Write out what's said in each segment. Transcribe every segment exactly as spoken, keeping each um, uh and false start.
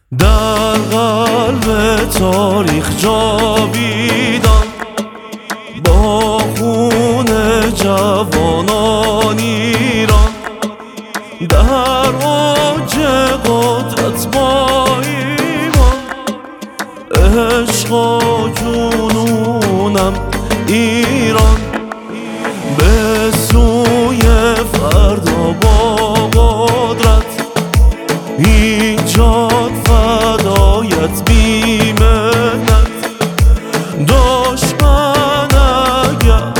در قلب تاریخ جاویدان با خون جوانان ایران، در اوج قدرت با ایمان، عشق و جنونم ایران، به سوی فردا با قدرت ایجاد فدایت بی منت. دشمن اگر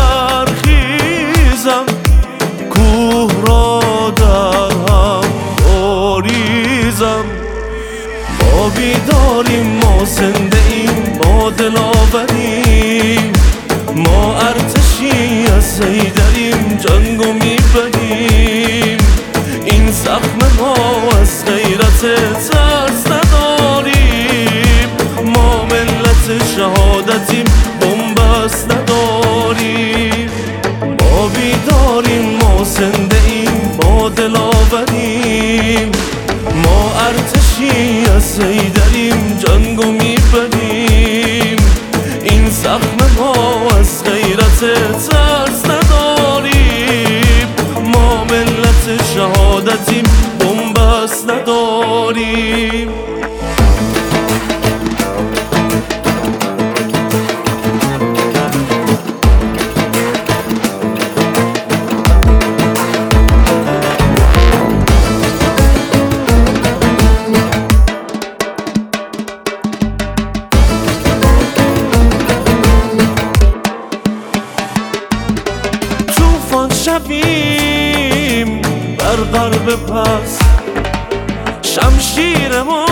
برخیزم کوه را در هم بریزم. ما بیداریم، ما زنده ایم، ما دلاوریم، ما ارتشی از حیدریم، جنگو میبریم. این زخم ما از غیرت ترس نداریم، ما ملت شهادتیم، بنبست نداریم. ما بیداریم، ما زنده ایم، ما دلاوریم، ما ارتشی از حیدریم، جنگو میبریم. این زخم ما از غیرت ترس نداریم، ما ملت شهادتیم، بنبست نداریم. شویم بر غرب پس، شمشیر ما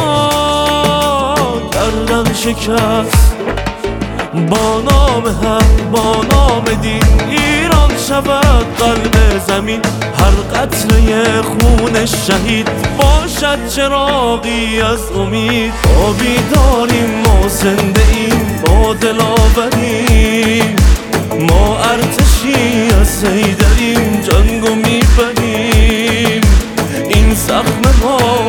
گردن شکست. با نام حق، با نام دین، ایران شود قلب زمین. هر قطره خون شهید باشد چراغی از امید. ما بیداریم، ما زنده ایم، ما دلاوریم، ما ارتشی از حیدریم، جنگو میبریم. این زخم ما